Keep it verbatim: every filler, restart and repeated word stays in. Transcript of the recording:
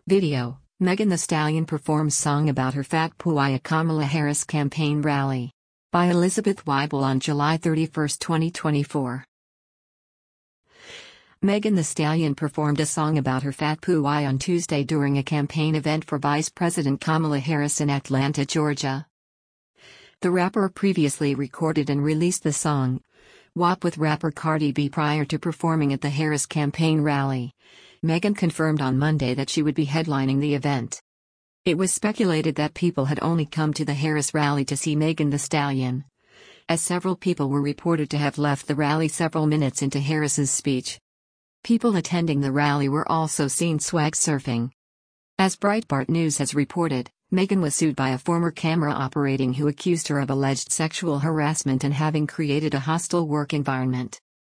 Video: Megan Thee Stallion performs song about her Fat Pooh at Kamala Harris campaign rally. By Elizabeth Weibel on July thirty-first, twenty twenty-four. Megan Thee Stallion performed a song about her Fat Pooh on Tuesday during a campaign event for Vice President Kamala Harris in Atlanta, Georgia. The rapper previously recorded and released the song, W A P with rapper Cardi B prior to performing at the Harris campaign rally. Megan confirmed on Monday that she would be headlining the event. It was speculated that people had only come to the Harris rally to see Megan Thee Stallion, as several people were reported to have left the rally several minutes into Harris's speech. People attending the rally were also seen swag surfing. As Breitbart News has reported, Megan was sued by a former camera operator who accused her of alleged sexual harassment and having created a hostile work environment.